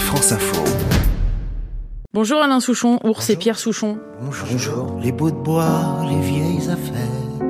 France Info. Bonjour Alain Souchon, Ours et Pierre Souchon. Bonjour. Les bouts de bois, les vieilles affaires,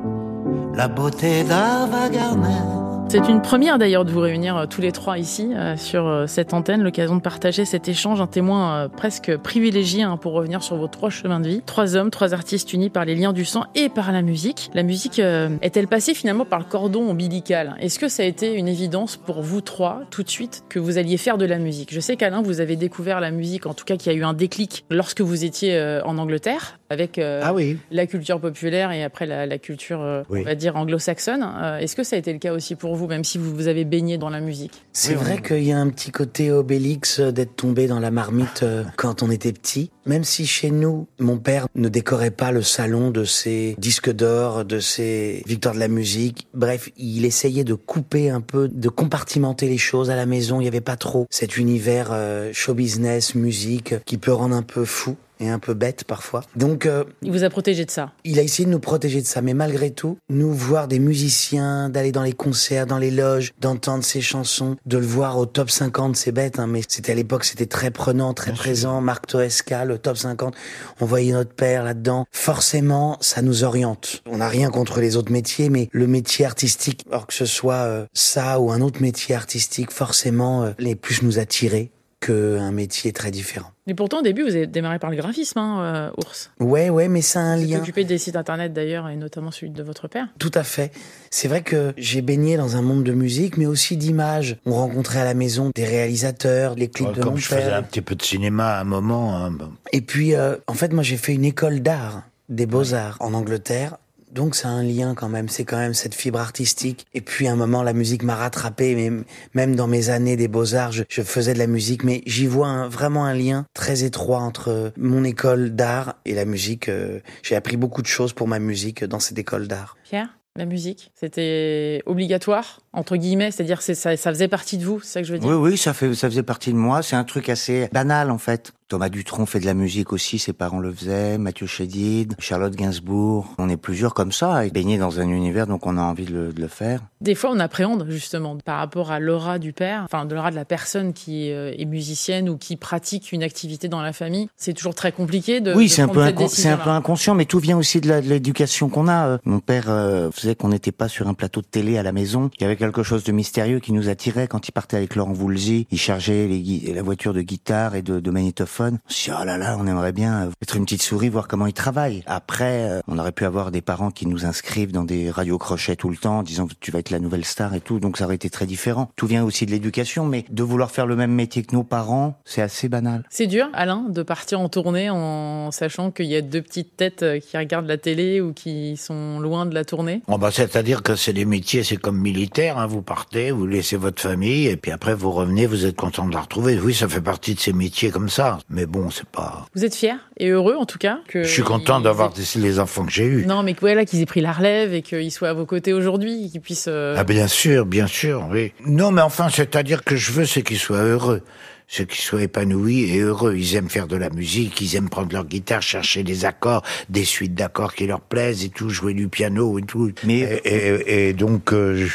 la beauté d'Ava Gardner. C'est une première d'ailleurs de vous réunir tous les trois ici sur cette antenne, l'occasion de partager cet échange, un témoin presque privilégié pour revenir sur vos trois chemins de vie. Trois hommes, trois artistes unis par les liens du sang et par la musique. La musique est-elle passée finalement par le cordon ombilical ? Est-ce que ça a été une évidence pour vous trois tout de suite que vous alliez faire de la musique ? Je sais qu'Alain, vous avez découvert la musique, en tout cas qu'il y a eu un déclic lorsque vous étiez en Angleterre avec la culture populaire et après la culture, on va dire, anglo-saxonne. Est-ce que ça a été le cas aussi pour vous, même si vous avez baigné dans la musique ? C'est vrai qu'il y a un petit côté Obélix d'être tombé dans la marmite quand on était petit. Même si chez nous, mon père ne décorait pas le salon de ses disques d'or, de ses victoires de la musique. Bref, il essayait de couper un peu, de compartimenter les choses à la maison. Il n'y avait pas trop cet univers show business, musique, qui peut rendre un peu fou et un peu bête parfois. Donc, il vous a protégé de ça. Il a essayé de nous protéger de ça, mais malgré tout, nous voir des musiciens, d'aller dans les concerts, dans les loges, d'entendre ses chansons, de le voir au top 50, c'est bête, mais c'était à l'époque, c'était très prenant, très présent. Marc Toesca, le top 50, on voyait notre père là-dedans. Forcément, ça nous oriente. On n'a rien contre les autres métiers, mais le métier artistique, alors que ce soit ça ou un autre métier artistique, forcément, les plus nous attirer qu'un métier très différent. Mais pourtant, au début, vous avez démarré par le graphisme, Ours. Ouais, mais c'est un lien. Vous êtes occupé des sites internet d'ailleurs, et notamment celui de votre père. Tout à fait. C'est vrai que j'ai baigné dans un monde de musique, mais aussi d'images. On rencontrait à la maison des réalisateurs, les clips de mon père. Comme je faisais un petit peu de cinéma à un moment. Et puis, en fait, moi, j'ai fait une école d'art, des beaux-arts, en Angleterre. Donc c'est un lien quand même, c'est quand même cette fibre artistique. Et puis à un moment, la musique m'a rattrapé, mais même dans mes années des Beaux-Arts, je faisais de la musique. Mais j'y vois vraiment un lien très étroit entre mon école d'art et la musique. J'ai appris beaucoup de choses pour ma musique dans cette école d'art. Pierre, la musique, c'était obligatoire, entre guillemets, c'est-à-dire que ça faisait partie de vous, c'est ça que je veux dire ? Oui, ça faisait partie de moi. C'est un truc assez banal en fait. Thomas Dutronc fait de la musique aussi, ses parents le faisaient, Mathieu Chédid, Charlotte Gainsbourg. On est plusieurs comme ça, et baignés dans un univers, donc on a envie de le faire. Des fois, on appréhende justement par rapport à l'aura du père, enfin de l'aura de la personne qui est musicienne ou qui pratique une activité dans la famille. C'est toujours très compliqué de c'est un peu inconscient, mais tout vient aussi de l'éducation qu'on a. Mon père faisait qu'on n'était pas sur un plateau de télé à la maison. Il y avait quelque chose de mystérieux qui nous attirait quand il partait avec Laurent Voulzy. Il chargeait la voiture de guitare et de magnétophone. On se dit, oh là là, on aimerait bien être une petite souris, voir comment il travaille. Après, on aurait pu avoir des parents qui nous inscrivent dans des radios crochets tout le temps, disant que tu vas être la nouvelle star et tout, donc ça aurait été très différent. Tout vient aussi de l'éducation, mais de vouloir faire le même métier que nos parents, c'est assez banal. C'est dur, Alain, de partir en tournée en sachant qu'il y a deux petites têtes qui regardent la télé ou qui sont loin de la tournée ? C'est-à-dire que c'est des métiers, c'est comme militaire, vous partez, vous laissez votre famille, et puis après vous revenez, vous êtes content de la retrouver. Oui, ça fait partie de ces métiers comme ça. Mais bon, c'est pas... Vous êtes fiers et heureux, en tout cas que... Je suis content d'avoir les enfants que j'ai eus. Non, mais qu'ils aient pris la relève et qu'ils soient à vos côtés aujourd'hui, qu'ils puissent... Ah, bien sûr, oui. Non, mais enfin, c'est-à-dire que je veux, c'est qu'ils soient heureux. Ceux qui soient épanouis et heureux. Ils aiment faire de la musique, ils aiment prendre leur guitare, chercher des accords, des suites d'accords qui leur plaisent et tout, jouer du piano et tout. Mais et donc,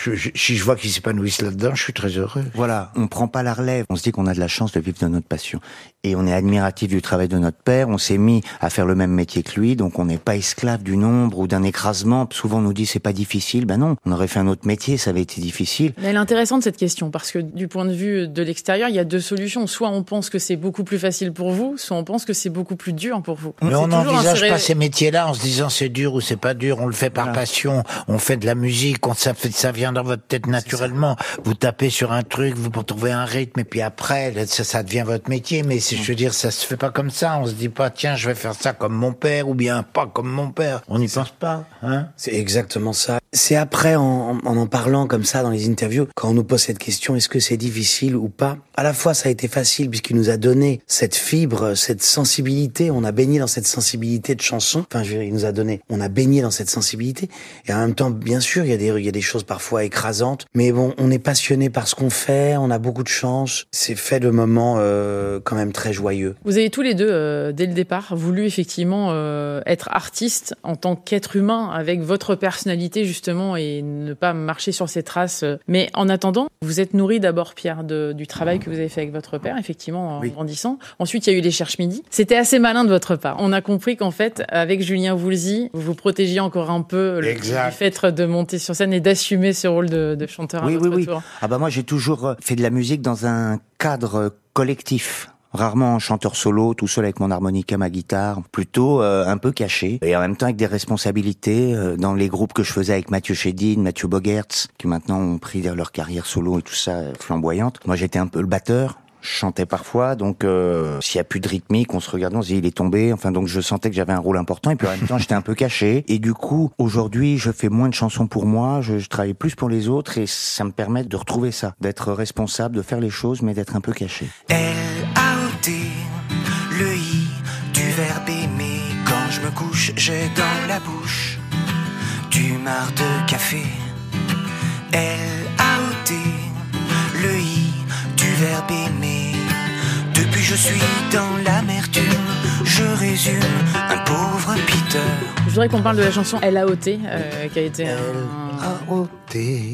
si je vois qu'ils s'épanouissent là-dedans, je suis très heureux. Voilà, on prend pas la relève. On se dit qu'on a de la chance de vivre de notre passion. Et on est admiratif du travail de notre père. On s'est mis à faire le même métier que lui, donc on n'est pas esclave du nombre ou d'un écrasement. Souvent on nous dit c'est pas difficile. Ben non, on aurait fait un autre métier, ça avait été difficile. Mais elle est intéressante cette question, parce que du point de vue de l'extérieur, il y a deux solutions. Soit on pense que c'est beaucoup plus facile pour vous, soit on pense que c'est beaucoup plus dur pour vous. Mais on n'envisage pas ces métiers-là en se disant c'est dur ou c'est pas dur. On le fait par passion. On fait de la musique. Ça vient dans votre tête naturellement. Vous tapez sur un truc, vous trouvez un rythme, et puis après, ça devient votre métier. Mais je veux dire, ça se fait pas comme ça. On se dit pas, tiens, je vais faire ça comme mon père, ou bien pas comme mon père. On n'y pense pas, hein. C'est exactement ça. C'est après, en parlant comme ça dans les interviews, quand on nous pose cette question, est-ce que c'est difficile ou pas? À la fois, ça a été facile puisqu'il nous a donné cette fibre, cette sensibilité. On a baigné dans cette sensibilité de chanson. Enfin, il nous a donné. On a baigné dans cette sensibilité. Et en même temps, bien sûr, il y a des choses parfois écrasantes. Mais bon, on est passionné par ce qu'on fait. On a beaucoup de chance. C'est fait de moments quand même très joyeux. Vous avez tous les deux, dès le départ, voulu effectivement être artiste en tant qu'être humain avec votre personnalité justement et ne pas marcher sur ses traces. Mais en attendant, vous êtes nourri d'abord, Pierre, du travail que vous avez fait avec votre père, effectivement, en grandissant. Ensuite, il y a eu les Cherche Midi. C'était assez malin de votre part. On a compris qu'en fait, avec Julien Woolsey, vous vous protégiez encore un peu du fait de monter sur scène et d'assumer ce rôle de chanteur à votre tour. Ah bah moi, j'ai toujours fait de la musique dans un cadre collectif. Rarement chanteur solo, tout seul avec mon harmonica, ma guitare, plutôt un peu caché, et en même temps avec des responsabilités dans les groupes que je faisais avec Mathieu Chédid, Mathieu Bogertz, qui maintenant ont pris leur carrière solo et tout ça flamboyante. Moi j'étais un peu le batteur, je chantais parfois, donc s'il y a plus de rythmique, on se regardait, on se dit il est tombé, enfin donc je sentais que j'avais un rôle important, et puis en même temps j'étais un peu caché, et du coup aujourd'hui je fais moins de chansons pour moi, je travaille plus pour les autres, et ça me permet de retrouver ça, d'être responsable, de faire les choses, mais d'être un peu caché. L-A-O-T, le I du verbe aimer. Quand je me couche, j'ai dans la bouche du marc de café. L-A-O-T, le I du verbe aimer. Depuis je suis dans l'amertume, je résume un pauvre Peter. Je voudrais qu'on parle de la chanson L.A.O.T. Qui a été L-A-O-T,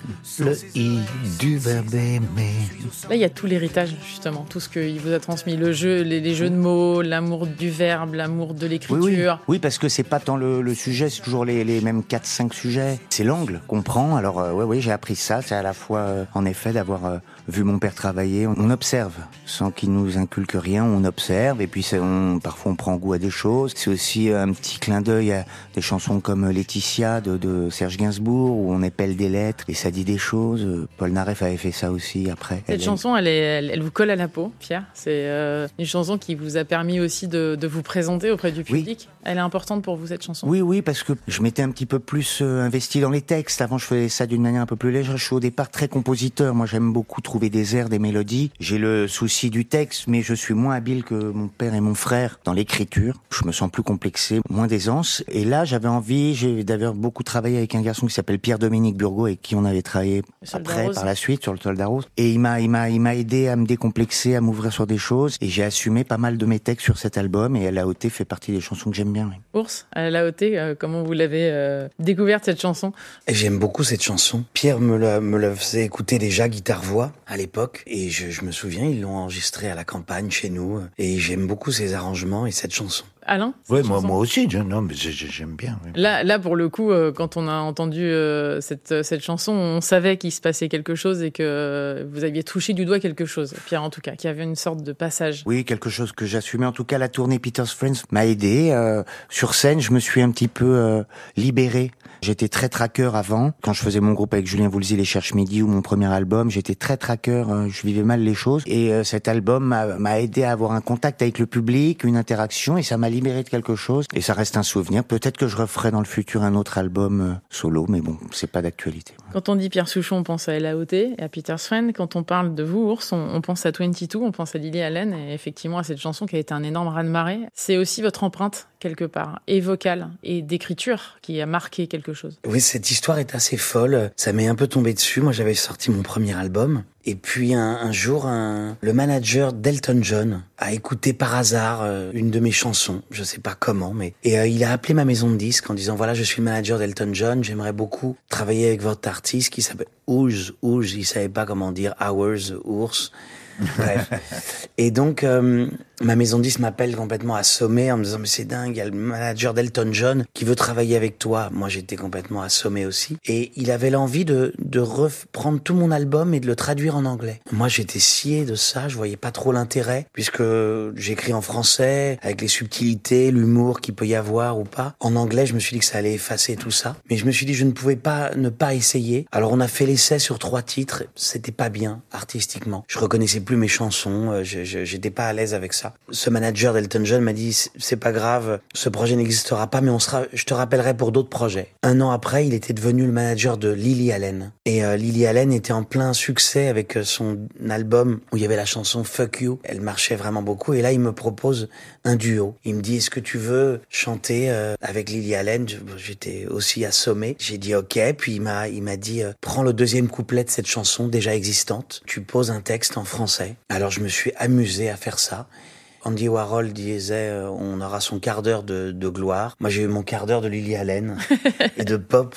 le I du verbe aimer. Là, il y a tout l'héritage, justement, tout ce qu'il vous a transmis, le jeu, les jeux de mots, l'amour du verbe, l'amour de l'écriture. Oui, parce que c'est pas tant le sujet, c'est toujours les mêmes 4-5 sujets. C'est l'angle qu'on prend. Alors j'ai appris ça. C'est à la fois, en effet, d'avoir vu mon père travailler. On observe, sans qu'il nous inculque rien, on observe. Et puis parfois on prend goût à des choses. C'est aussi un petit clin d'œil à des chansons comme Laetitia de Serge Gainsbourg, où on épelle des lettres et ça dit des choses. Paul Naref avait fait ça aussi après. Cette chanson, elle vous colle à la peau, Pierre. C'est une chanson qui vous a permis aussi de vous présenter auprès du public. Oui. Elle est importante pour vous, cette chanson? Oui, parce que je m'étais un petit peu plus investi dans les textes. Avant, je faisais ça d'une manière un peu plus légère. Je suis au départ très compositeur. Moi, j'aime beaucoup trouver des airs, des mélodies. J'ai le souci du texte, mais je suis moins habile que mon père et mon frère dans l'écriture. Je me sens plus complexé, moins d'aisance. Et là, j'avais envie, j'ai d'ailleurs beaucoup travaillé avec un garçon qui s'appelle Pierre-Dominique Burgot, avec qui on avait travaillé après, par la suite, sur le Soldat Rose. Et il m'a aidé à me décomplexer, à m'ouvrir sur des choses. Et j'ai assumé pas mal de mes textes sur cet album. Et L.A.O.T. fait partie des chansons que j'aime bien. Oui. Ours, L.A.O.T., comment vous l'avez découverte, cette chanson? Et j'aime beaucoup cette chanson. Pierre me la faisait écouter déjà guitare-voix à l'époque. Et je me souviens, ils l'ont enregistrée à la campagne chez nous. Et j'aime beaucoup ses arrangements et cette chanson. Alain? Oui, moi aussi, j'aime bien. Oui. Là, pour le coup, quand on a entendu cette chanson, on savait qu'il se passait quelque chose et que vous aviez touché du doigt quelque chose, Pierre en tout cas, qu'il y avait une sorte de passage. Oui, quelque chose que j'assumais. En tout cas, la tournée Peter's Friends m'a aidé. Sur scène, je me suis un petit peu libéré. J'étais très tracker avant. Quand je faisais mon groupe avec Julien Woolsey, les Cherche Midi, ou mon premier album, j'étais très tracker. Je vivais mal les choses. Et cet album m'a aidé à avoir un contact avec le public, une interaction, et ça m'a libéré de quelque chose. Et ça reste un souvenir. Peut-être que je referai dans le futur un autre album solo, mais bon, c'est pas d'actualité. Quand on dit Pierre Souchon, on pense à L.A.O.T. et à Peter's Friend. Quand on parle de vous, Ours, on pense à 22, on pense à Lily Allen et effectivement à cette chanson qui a été un énorme raz-de-marée. C'est aussi votre empreinte, quelque part, et vocale, et d'écriture, qui a marqué quelque chose. Oui, cette histoire est assez folle. Ça m'est un peu tombé dessus. Moi, j'avais sorti mon premier album. Et puis un jour, le manager d'Elton John a écouté par hasard une de mes chansons, je sais pas comment, mais il a appelé ma maison de disques en disant voilà, je suis le manager d'Elton John, j'aimerais beaucoup travailler avec votre artiste qui s'appelle Ouge, il savait pas comment dire Hours, Ours. Bref. Et donc, ma maison de disques m'appelle complètement assommé en me disant mais c'est dingue, il y a le manager d'Elton John qui veut travailler avec toi. Moi, j'étais complètement assommé aussi. Et il avait l'envie de reprendre tout mon album et de le traduire en anglais. Moi, j'étais scié de ça, je voyais pas trop l'intérêt puisque j'écris en français avec les subtilités, l'humour qu'il peut y avoir ou pas. En anglais, je me suis dit que ça allait effacer tout ça. Mais je me suis dit je ne pouvais pas ne pas essayer. Alors, on a fait l'essai sur 3 titres. C'était pas bien artistiquement. Je reconnaissais plus mes chansons, j'étais pas à l'aise avec ça. Ce manager d'Elton John m'a dit c'est pas grave, ce projet n'existera pas, mais je te rappellerai pour d'autres projets. 1 an après, il était devenu le manager de Lily Allen. Et Lily Allen était en plein succès avec son album où il y avait la chanson Fuck You. Elle marchait vraiment beaucoup. Et là, il me propose un duo. Il me dit est-ce que tu veux chanter avec Lily Allen? J'étais aussi assommé. J'ai dit ok. Puis il m'a dit prends le 2e couplet de cette chanson déjà existante. Tu poses un texte en français. Alors je me suis amusé à faire ça. Andy Warhol disait on aura son quart d'heure de gloire. Moi j'ai eu mon quart d'heure de Lily Allen et de pop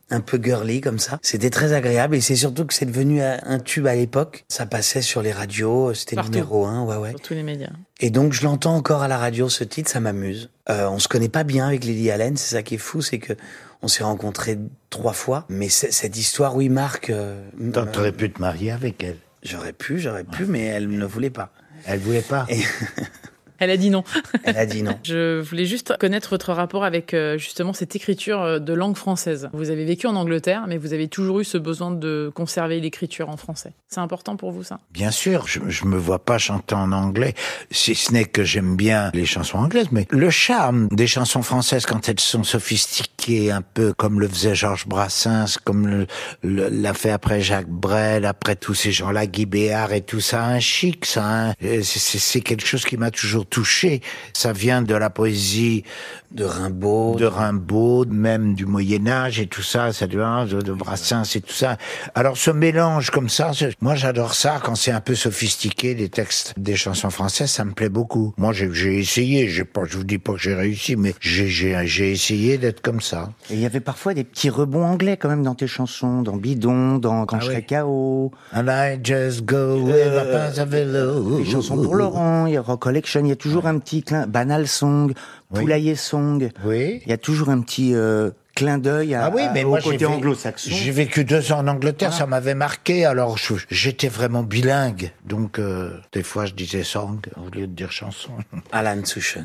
un peu girly comme ça. C'était très agréable et c'est surtout que c'est devenu un tube à l'époque. Ça passait sur les radios, c'était Partout. numéro 1, ouais. Sur tous les médias. Et donc je l'entends encore à la radio, ce titre, ça m'amuse. On se connaît pas bien avec Lily Allen, c'est ça qui est fou, c'est que on s'est rencontrés 3 fois, mais cette histoire, oui, Marc... T'aurais pu te marier avec elle. J'aurais pu, mais elle ne voulait pas. Elle voulait pas. Et Elle a dit non. elle a dit non. Je voulais juste connaître votre rapport avec justement cette écriture de langue française. Vous avez vécu en Angleterre, mais vous avez toujours eu ce besoin de conserver l'écriture en français. C'est important pour vous, ça? Bien sûr, je me vois pas chanter en anglais, si ce n'est que j'aime bien les chansons anglaises, mais le charme des chansons françaises quand elles sont sophistiquées, un peu comme le faisait Georges Brassens, comme l'a fait après Jacques Brel, après tous ces gens-là, Guy Béard et tout ça, un chic, ça, c'est quelque chose qui m'a toujours touché. Ça vient de la poésie de Rimbaud, même du Moyen-Âge et tout ça, ça vient de Brassens et tout ça. Alors ce mélange comme ça, moi j'adore ça quand c'est un peu sophistiqué, les textes des chansons françaises, ça me plaît beaucoup. Moi j'ai essayé, je vous dis pas que j'ai réussi, mais j'ai essayé d'être comme ça. Et il y avait parfois des petits rebonds anglais quand même dans tes chansons, dans Bidon, dans Quand je serai KO. And I just go with my pants of velours. Les chansons pour Laurent, il y a Rock Collection, il y a toujours un petit clin, Banal Song, Poulailler Song. Oui. Il y a toujours un petit clin d'œil au côté anglo-saxon. J'ai vécu 2 ans en Angleterre, ça m'avait marqué. Alors j'étais vraiment bilingue, donc des fois je disais song au lieu de dire chanson. Alan Souchon,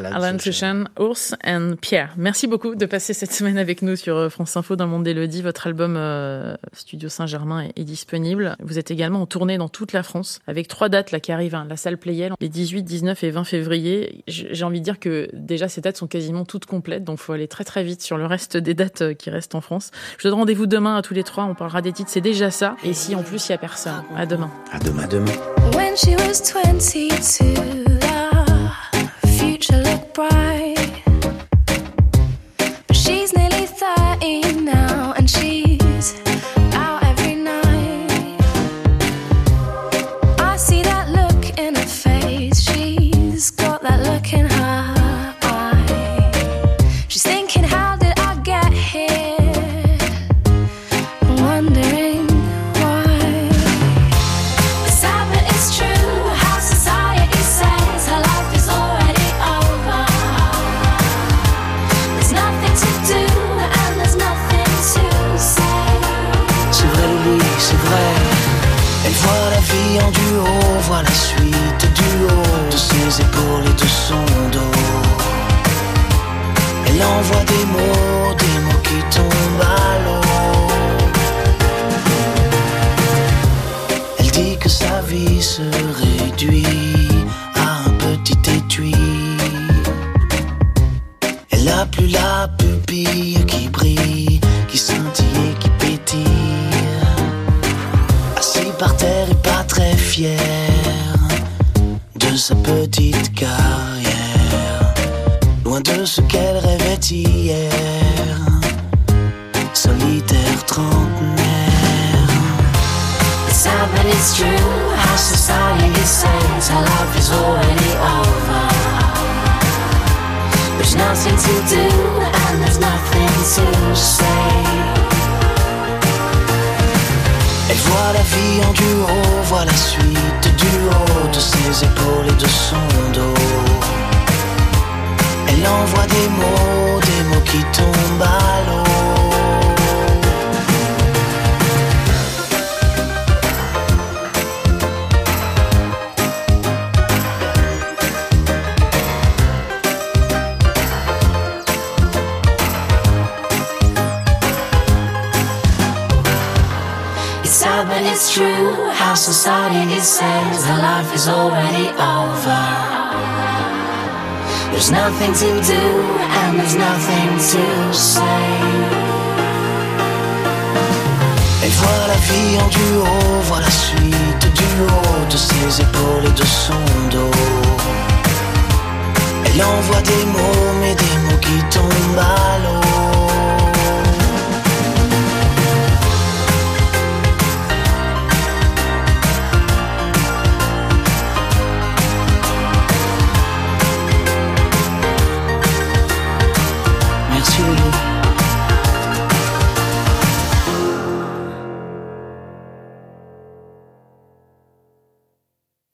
Ours and Pierre. Merci beaucoup de passer cette semaine avec nous sur France Info dans le monde d'Élodie. Votre album Studio Saint-Germain est disponible. Vous êtes également en tournée dans toute la France avec 3 dates là qui arrivent. La salle Playel, les 18, 19 et 20 février. J'ai envie de dire que déjà ces dates sont quasiment toutes complètes, donc il faut aller très très vite sur le reste des dates qui restent en France. Je vous donne rendez-vous demain à tous les 3. On parlera des titres, c'est déjà ça. Et si en plus il y a personne, à demain. À demain. When she was 22, the future looked bright. But she's nearly 30 now, and she's out every night. I see that look in her face. She's got that look in her eye. She's thinking, how did I get here? Wondering why. It's sad but it's true, how society says her life is already over. There's nothing to do and there's nothing to say. C'est vrai Lily, c'est vrai. Elle voit la vie en duo, voit la suite du haut de ses épaules et de son dos. Elle envoie des mots qui tombent à l'eau. Elle dit que sa vie se réduit à un petit étui. Elle n'a plus la pupille qui brille, qui scintille et qui pétille. Assis par terre et pas très fière de sa petite carrière, loin de ce qu'elle rêvait hier, solitaire trentenaire. It's sad but it's true, how society says her life is already over. There's nothing to do and there's nothing to say. Elle voit la vie en duo, voit la suite du haut de ses épaules et de son dos. Elle envoie des mots qui tombent à l'eau. It's sad but it's true, how society says her life is already over. There's nothing to do and there's nothing to say. Elle voit la vie en duo, voit la suite du haut de ses épaules et de son dos. Elle envoie des mots